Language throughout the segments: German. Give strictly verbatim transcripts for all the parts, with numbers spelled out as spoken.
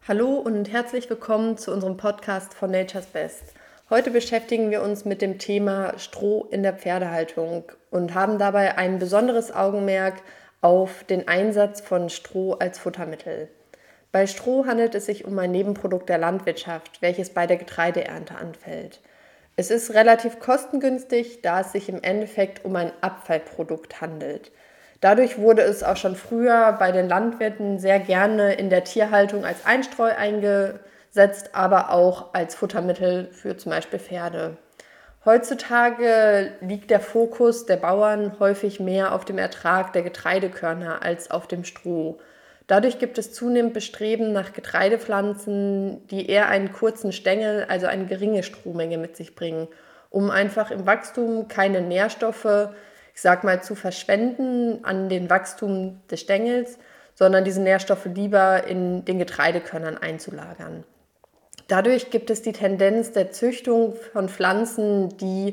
Hallo und herzlich willkommen zu unserem Podcast von Nature's Best. Heute beschäftigen wir uns mit dem Thema Stroh in der Pferdehaltung und haben dabei ein besonderes Augenmerk auf den Einsatz von Stroh als Futtermittel. Bei Stroh handelt es sich um ein Nebenprodukt der Landwirtschaft, welches bei der Getreideernte anfällt. Es ist relativ kostengünstig, da es sich im Endeffekt um ein Abfallprodukt handelt. Dadurch wurde es auch schon früher bei den Landwirten sehr gerne in der Tierhaltung als Einstreu eingesetzt, aber auch als Futtermittel für zum Beispiel Pferde. Heutzutage liegt der Fokus der Bauern häufig mehr auf dem Ertrag der Getreidekörner als auf dem Stroh. Dadurch gibt es zunehmend Bestreben nach Getreidepflanzen, die eher einen kurzen Stängel, also eine geringe Strohmenge mit sich bringen, um einfach im Wachstum keine Nährstoffe, ich sag mal, zu verschwenden an den Wachstum des Stängels, sondern diese Nährstoffe lieber in den Getreidekörnern einzulagern. Dadurch gibt es die Tendenz der Züchtung von Pflanzen, die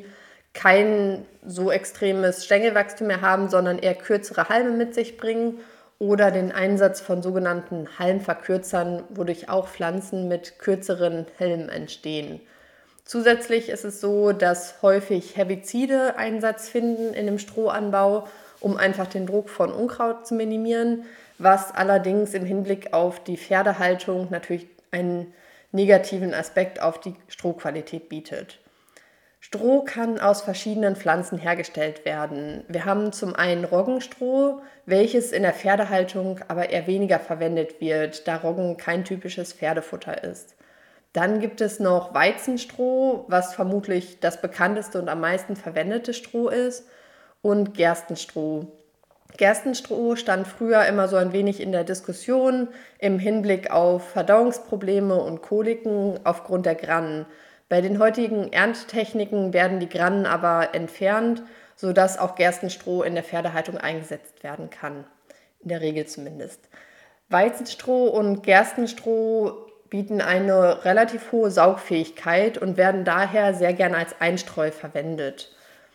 kein so extremes Stängelwachstum mehr haben, sondern eher kürzere Halme mit sich bringen, oder den Einsatz von sogenannten Halmverkürzern, wodurch auch Pflanzen mit kürzeren Helmen entstehen. Zusätzlich ist es so, dass häufig Herbizide Einsatz finden in dem Strohanbau, um einfach den Druck von Unkraut zu minimieren, was allerdings im Hinblick auf die Pferdehaltung natürlich einen negativen Aspekt auf die Strohqualität bietet. Stroh kann aus verschiedenen Pflanzen hergestellt werden. Wir haben zum einen Roggenstroh, welches in der Pferdehaltung aber eher weniger verwendet wird, da Roggen kein typisches Pferdefutter ist. Dann gibt es noch Weizenstroh, was vermutlich das bekannteste und am meisten verwendete Stroh ist, und Gerstenstroh. Gerstenstroh stand früher immer so ein wenig in der Diskussion im Hinblick auf Verdauungsprobleme und Koliken aufgrund der Grannen. Bei den heutigen Erntetechniken werden die Grannen aber entfernt, sodass auch Gerstenstroh in der Pferdehaltung eingesetzt werden kann, in der Regel zumindest. Weizenstroh und Gerstenstroh bieten eine relativ hohe Saugfähigkeit und werden daher sehr gerne als Einstreu verwendet.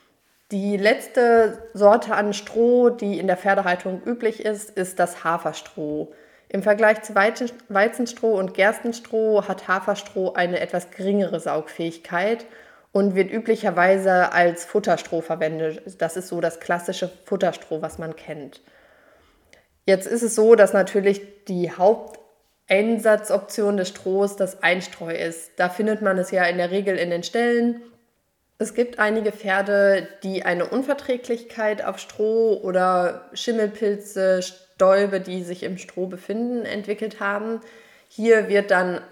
Die letzte Sorte an Stroh, die in der Pferdehaltung üblich ist, ist das Haferstroh. Im Vergleich zu Weizenstroh und Gerstenstroh hat Haferstroh eine etwas geringere Saugfähigkeit und wird üblicherweise als Futterstroh verwendet. Das ist so das klassische Futterstroh, was man kennt. Jetzt ist es so, dass natürlich die Haupteinsatzoption des Strohs das Einstreu ist. Da findet man es ja in der Regel in den Ställen. Es gibt einige Pferde, die eine Unverträglichkeit auf Stroh oder Schimmelpilze, Stäube, die sich im Stroh befinden, entwickelt haben. Hier wird dann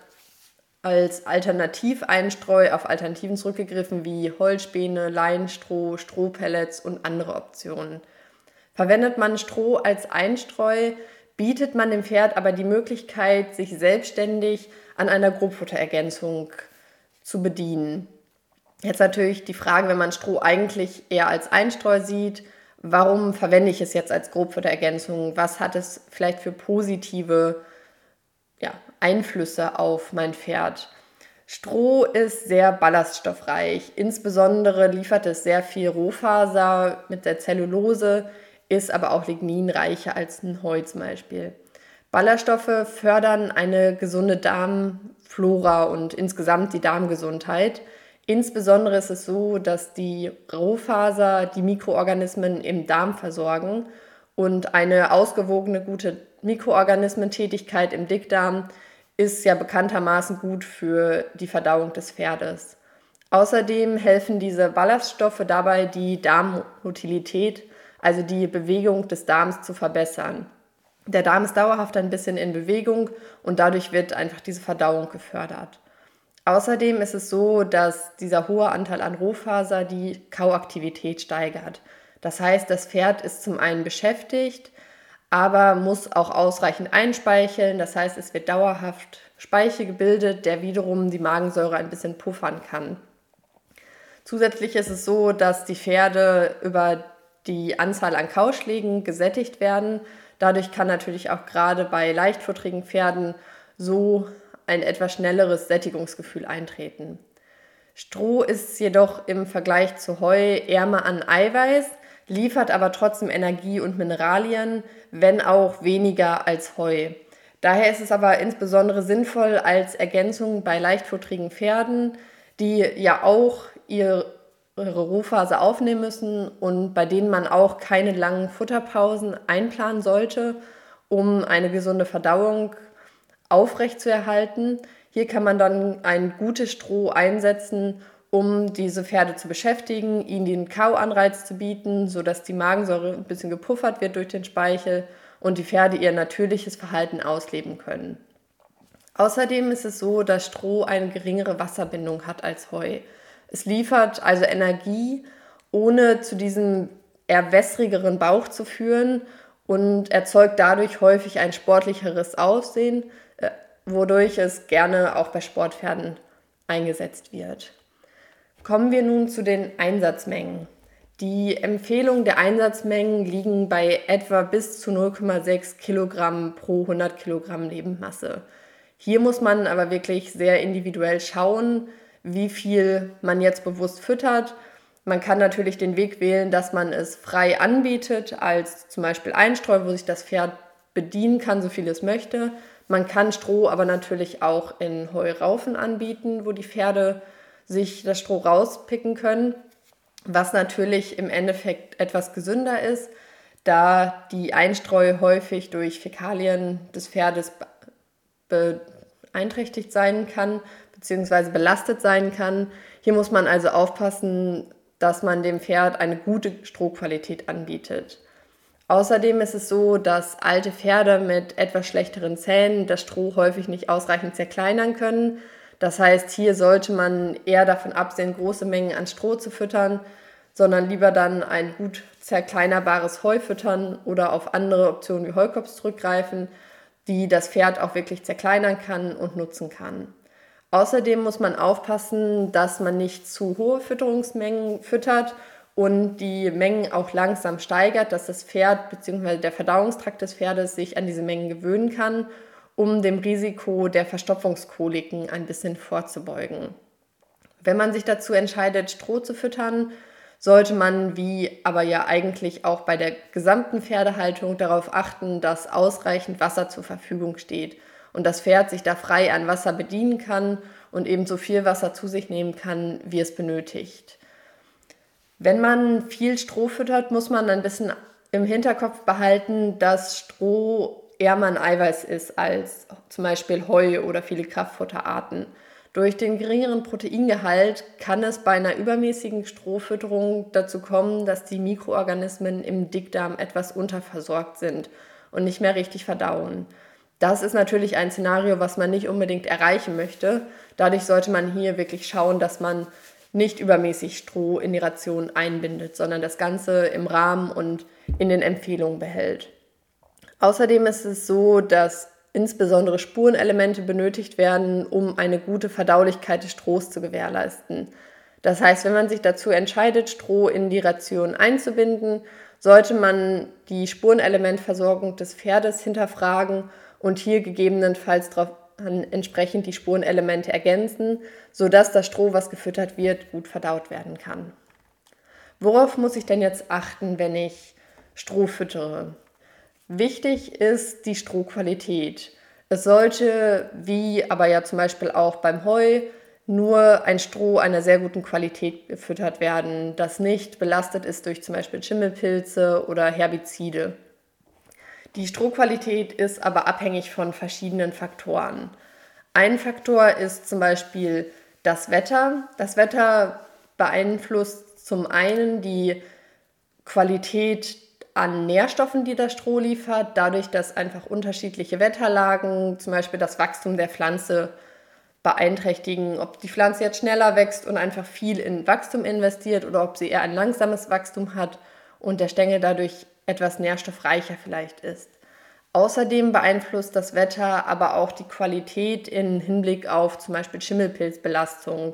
als Alternativeinstreu auf Alternativen zurückgegriffen wie Holzspäne, Leinenstroh, Strohpellets und andere Optionen. Verwendet man Stroh als Einstreu, bietet man dem Pferd aber die Möglichkeit, sich selbstständig an einer Grobfutterergänzung zu bedienen. Jetzt natürlich die Frage, wenn man Stroh eigentlich eher als Einstreu sieht, warum verwende ich es jetzt als Grobfutterergänzung? Was hat es vielleicht für positive ja, Einflüsse auf mein Pferd? Stroh ist sehr ballaststoffreich. Insbesondere liefert es sehr viel Rohfaser mit der Zellulose, ist aber auch ligninreicher als ein Heu zum Beispiel. Ballaststoffe fördern eine gesunde Darmflora und insgesamt die Darmgesundheit. Insbesondere ist es so, dass die Rohfaser die Mikroorganismen im Darm versorgen und eine ausgewogene, gute Mikroorganismentätigkeit im Dickdarm ist ja bekanntermaßen gut für die Verdauung des Pferdes. Außerdem helfen diese Ballaststoffe dabei, die Darmmotilität, also die Bewegung des Darms, zu verbessern. Der Darm ist dauerhaft ein bisschen in Bewegung und dadurch wird einfach diese Verdauung gefördert. Außerdem ist es so, dass dieser hohe Anteil an Rohfaser die Kauaktivität steigert. Das heißt, das Pferd ist zum einen beschäftigt, aber muss auch ausreichend einspeicheln. Das heißt, es wird dauerhaft Speichel gebildet, der wiederum die Magensäure ein bisschen puffern kann. Zusätzlich ist es so, dass die Pferde über die Anzahl an Kauschlägen gesättigt werden. Dadurch kann natürlich auch gerade bei leichtfutterigen Pferden so ein etwas schnelleres Sättigungsgefühl eintreten. Stroh ist jedoch im Vergleich zu Heu ärmer an Eiweiß, liefert aber trotzdem Energie und Mineralien, wenn auch weniger als Heu. Daher ist es aber insbesondere sinnvoll als Ergänzung bei leichtfutterigen Pferden, die ja auch ihre Ruhphase aufnehmen müssen und bei denen man auch keine langen Futterpausen einplanen sollte, um eine gesunde Verdauung aufrechtzuerhalten. Hier kann man dann ein gutes Stroh einsetzen, um diese Pferde zu beschäftigen, ihnen den Kauanreiz zu bieten, sodass die Magensäure ein bisschen gepuffert wird durch den Speichel und die Pferde ihr natürliches Verhalten ausleben können. Außerdem ist es so, dass Stroh eine geringere Wasserbindung hat als Heu. Es liefert also Energie, ohne zu diesem eher wässrigeren Bauch zu führen und erzeugt dadurch häufig ein sportlicheres Aussehen, wodurch es gerne auch bei Sportpferden eingesetzt wird. Kommen wir nun zu den Einsatzmengen. Die Empfehlung der Einsatzmengen liegen bei etwa bis zu null Komma sechs Kilogramm pro hundert Kilogramm Lebendmasse. Hier muss man aber wirklich sehr individuell schauen, wie viel man jetzt bewusst füttert. Man kann natürlich den Weg wählen, dass man es frei anbietet, als zum Beispiel Einstreu, wo sich das Pferd bedienen kann, so viel es möchte. Man kann Stroh aber natürlich auch in Heuraufen anbieten, wo die Pferde sich das Stroh rauspicken können, was natürlich im Endeffekt etwas gesünder ist, da die Einstreu häufig durch Fäkalien des Pferdes beeinträchtigt sein kann bzw. belastet sein kann. Hier muss man also aufpassen, dass man dem Pferd eine gute Strohqualität anbietet. Außerdem ist es so, dass alte Pferde mit etwas schlechteren Zähnen das Stroh häufig nicht ausreichend zerkleinern können. Das heißt, hier sollte man eher davon absehen, große Mengen an Stroh zu füttern, sondern lieber dann ein gut zerkleinerbares Heu füttern oder auf andere Optionen wie Heukops zurückgreifen, die das Pferd auch wirklich zerkleinern kann und nutzen kann. Außerdem muss man aufpassen, dass man nicht zu hohe Fütterungsmengen füttert und die Mengen auch langsam steigert, dass das Pferd bzw. der Verdauungstrakt des Pferdes sich an diese Mengen gewöhnen kann, um dem Risiko der Verstopfungskoliken ein bisschen vorzubeugen. Wenn man sich dazu entscheidet, Stroh zu füttern, sollte man, wie aber ja eigentlich auch bei der gesamten Pferdehaltung, darauf achten, dass ausreichend Wasser zur Verfügung steht und das Pferd sich da frei an Wasser bedienen kann und eben so viel Wasser zu sich nehmen kann, wie es benötigt. Wenn man viel Stroh füttert, muss man ein bisschen im Hinterkopf behalten, dass Stroh ärmer an Eiweiß ist als zum Beispiel Heu oder viele Kraftfutterarten. Durch den geringeren Proteingehalt kann es bei einer übermäßigen Strohfütterung dazu kommen, dass die Mikroorganismen im Dickdarm etwas unterversorgt sind und nicht mehr richtig verdauen. Das ist natürlich ein Szenario, was man nicht unbedingt erreichen möchte. Dadurch sollte man hier wirklich schauen, dass man nicht übermäßig Stroh in die Ration einbindet, sondern das Ganze im Rahmen und in den Empfehlungen behält. Außerdem ist es so, dass insbesondere Spurenelemente benötigt werden, um eine gute Verdaulichkeit des Strohs zu gewährleisten. Das heißt, wenn man sich dazu entscheidet, Stroh in die Ration einzubinden, sollte man die Spurenelementversorgung des Pferdes hinterfragen und hier gegebenenfalls darauf entsprechend die Spurenelemente ergänzen, sodass das Stroh, was gefüttert wird, gut verdaut werden kann. Worauf muss ich denn jetzt achten, wenn ich Stroh füttere? Wichtig ist die Strohqualität. Es sollte, wie aber ja zum Beispiel auch beim Heu, nur ein Stroh einer sehr guten Qualität gefüttert werden, das nicht belastet ist durch zum Beispiel Schimmelpilze oder Herbizide. Die Strohqualität ist aber abhängig von verschiedenen Faktoren. Ein Faktor ist zum Beispiel das Wetter. Das Wetter beeinflusst zum einen die Qualität an Nährstoffen, die das Stroh liefert, dadurch, dass einfach unterschiedliche Wetterlagen, zum Beispiel das Wachstum der Pflanze, beeinträchtigen, ob die Pflanze jetzt schneller wächst und einfach viel in Wachstum investiert oder ob sie eher ein langsames Wachstum hat und der Stängel dadurch etwas nährstoffreicher vielleicht ist. Außerdem beeinflusst das Wetter aber auch die Qualität im Hinblick auf zum Beispiel Schimmelpilzbelastung.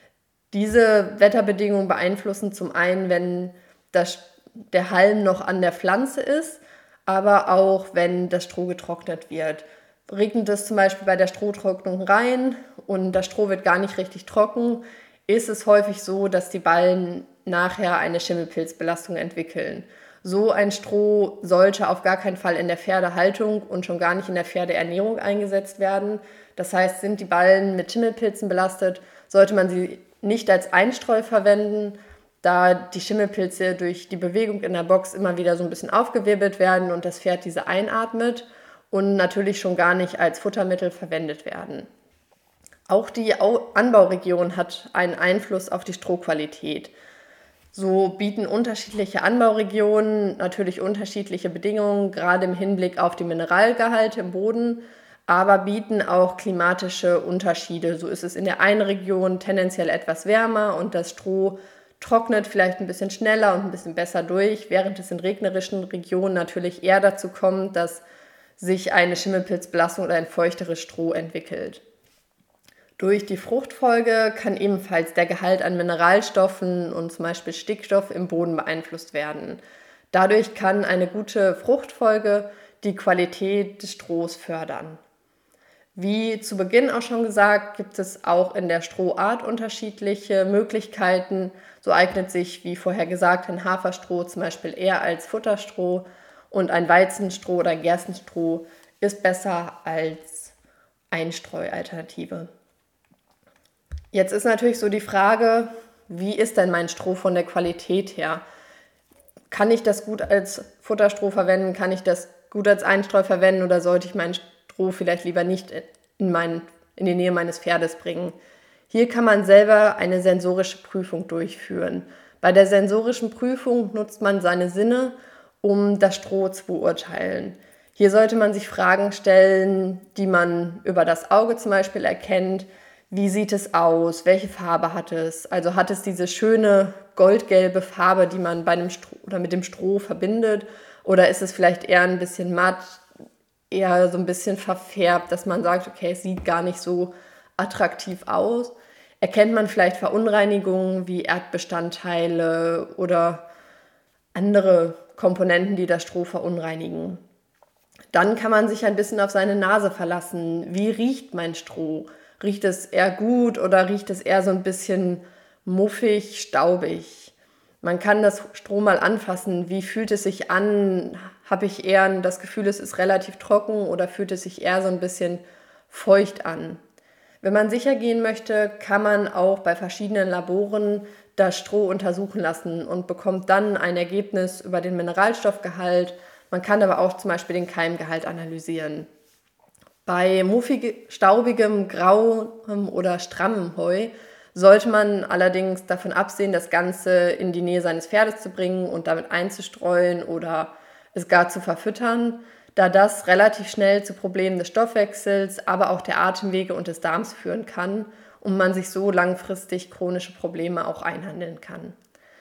Diese Wetterbedingungen beeinflussen zum einen, wenn das, der Halm noch an der Pflanze ist, aber auch wenn das Stroh getrocknet wird. Regnet es zum Beispiel bei der Strohtrocknung rein und das Stroh wird gar nicht richtig trocken, ist es häufig so, dass die Ballen nachher eine Schimmelpilzbelastung entwickeln. So ein Stroh sollte auf gar keinen Fall in der Pferdehaltung und schon gar nicht in der Pferdeernährung eingesetzt werden. Das heißt, sind die Ballen mit Schimmelpilzen belastet, sollte man sie nicht als Einstreu verwenden, da die Schimmelpilze durch die Bewegung in der Box immer wieder so ein bisschen aufgewirbelt werden und das Pferd diese einatmet und natürlich schon gar nicht als Futtermittel verwendet werden. Auch die Anbauregion hat einen Einfluss auf die Strohqualität. So bieten unterschiedliche Anbauregionen natürlich unterschiedliche Bedingungen, gerade im Hinblick auf die Mineralgehalte im Boden, aber bieten auch klimatische Unterschiede. So ist es in der einen Region tendenziell etwas wärmer und das Stroh trocknet vielleicht ein bisschen schneller und ein bisschen besser durch, während es in regnerischen Regionen natürlich eher dazu kommt, dass sich eine Schimmelpilzbelastung oder ein feuchteres Stroh entwickelt. Durch die Fruchtfolge kann ebenfalls der Gehalt an Mineralstoffen und zum Beispiel Stickstoff im Boden beeinflusst werden. Dadurch kann eine gute Fruchtfolge die Qualität des Strohs fördern. Wie zu Beginn auch schon gesagt, gibt es auch in der Strohart unterschiedliche Möglichkeiten. So eignet sich, wie vorher gesagt, ein Haferstroh zum Beispiel eher als Futterstroh und ein Weizenstroh oder ein Gerstenstroh ist besser als Einstreualternative. Jetzt ist natürlich so die Frage, wie ist denn mein Stroh von der Qualität her? Kann ich das gut als Futterstroh verwenden? Kann ich das gut als Einstreu verwenden oder sollte ich mein Stroh vielleicht lieber nicht in, mein, in die Nähe meines Pferdes bringen? Hier kann man selber eine sensorische Prüfung durchführen. Bei der sensorischen Prüfung nutzt man seine Sinne, um das Stroh zu beurteilen. Hier sollte man sich Fragen stellen, die man über das Auge zum Beispiel erkennt. Wie sieht es aus? Welche Farbe hat es? Also hat es diese schöne goldgelbe Farbe, die man bei einem Stroh oder mit dem Stroh verbindet? Oder ist es vielleicht eher ein bisschen matt, eher so ein bisschen verfärbt, dass man sagt, okay, es sieht gar nicht so attraktiv aus? Erkennt man vielleicht Verunreinigungen wie Erdbestandteile oder andere Komponenten, die das Stroh verunreinigen? Dann kann man sich ein bisschen auf seine Nase verlassen. Wie riecht mein Stroh? Riecht es eher gut oder riecht es eher so ein bisschen muffig, staubig? Man kann das Stroh mal anfassen. Wie fühlt es sich an? Habe ich eher das Gefühl, es ist relativ trocken oder fühlt es sich eher so ein bisschen feucht an? Wenn man sicher gehen möchte, kann man auch bei verschiedenen Laboren das Stroh untersuchen lassen und bekommt dann ein Ergebnis über den Mineralstoffgehalt. Man kann aber auch zum Beispiel den Keimgehalt analysieren. Bei muffig, staubigem, grauem oder strammem Heu sollte man allerdings davon absehen, das Ganze in die Nähe seines Pferdes zu bringen und damit einzustreuen oder es gar zu verfüttern, da das relativ schnell zu Problemen des Stoffwechsels, aber auch der Atemwege und des Darms führen kann und man sich so langfristig chronische Probleme auch einhandeln kann.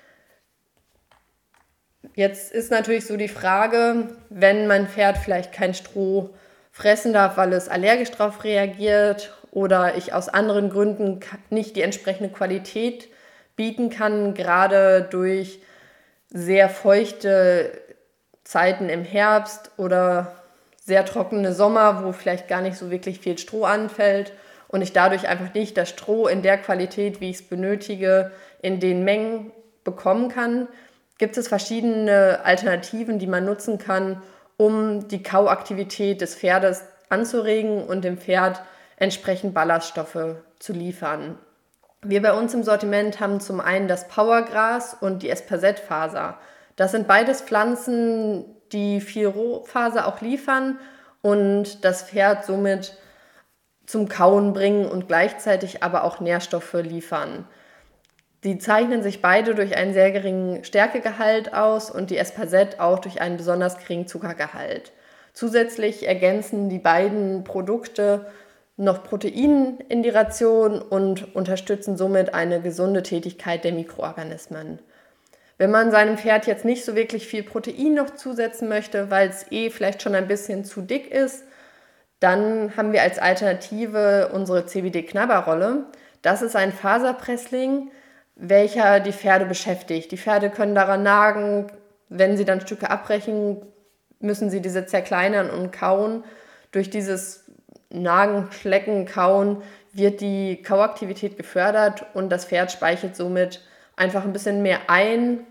Jetzt ist natürlich so die Frage, wenn mein Pferd vielleicht kein Stroh fressen darf, weil es allergisch darauf reagiert oder ich aus anderen Gründen nicht die entsprechende Qualität bieten kann, gerade durch sehr feuchte Zeiten im Herbst oder sehr trockene Sommer, wo vielleicht gar nicht so wirklich viel Stroh anfällt und ich dadurch einfach nicht das Stroh in der Qualität, wie ich es benötige, in den Mengen bekommen kann, gibt es verschiedene Alternativen, die man nutzen kann, um die Kauaktivität des Pferdes anzuregen und dem Pferd entsprechend Ballaststoffe zu liefern. Wir bei uns im Sortiment haben zum einen das Powergras und die Espaset-Faser. Das sind beides Pflanzen, die viel Rohfaser auch liefern und das Pferd somit zum Kauen bringen und gleichzeitig aber auch Nährstoffe liefern. Die zeichnen sich beide durch einen sehr geringen Stärkegehalt aus und die Espaset auch durch einen besonders geringen Zuckergehalt. Zusätzlich ergänzen die beiden Produkte noch Protein in die Ration und unterstützen somit eine gesunde Tätigkeit der Mikroorganismen. Wenn man seinem Pferd jetzt nicht so wirklich viel Protein noch zusetzen möchte, weil es eh vielleicht schon ein bisschen zu dick ist, dann haben wir als Alternative unsere C B D-Knabberrolle. Das ist ein Faserpressling, welcher die Pferde beschäftigt. Die Pferde können daran nagen, wenn sie dann Stücke abbrechen, müssen sie diese zerkleinern und kauen. Durch dieses Nagen, Schlecken, Kauen wird die Kauaktivität gefördert und das Pferd speichert somit einfach ein bisschen mehr ein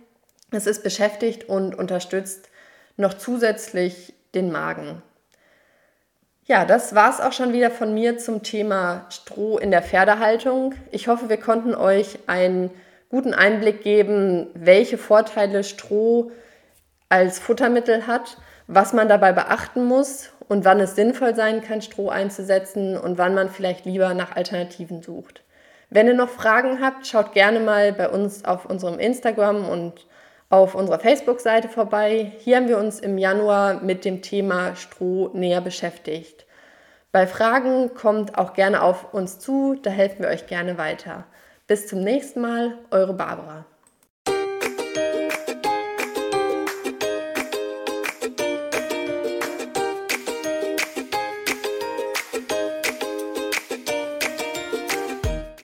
Es ist beschäftigt und unterstützt noch zusätzlich den Magen. Ja, das war es auch schon wieder von mir zum Thema Stroh in der Pferdehaltung. Ich hoffe, wir konnten euch einen guten Einblick geben, welche Vorteile Stroh als Futtermittel hat, was man dabei beachten muss und wann es sinnvoll sein kann, Stroh einzusetzen und wann man vielleicht lieber nach Alternativen sucht. Wenn ihr noch Fragen habt, schaut gerne mal bei uns auf unserem Instagram und auf unserer Facebook-Seite vorbei. Hier haben wir uns im Januar mit dem Thema Stroh näher beschäftigt. Bei Fragen kommt auch gerne auf uns zu, da helfen wir euch gerne weiter. Bis zum nächsten Mal, eure Barbara.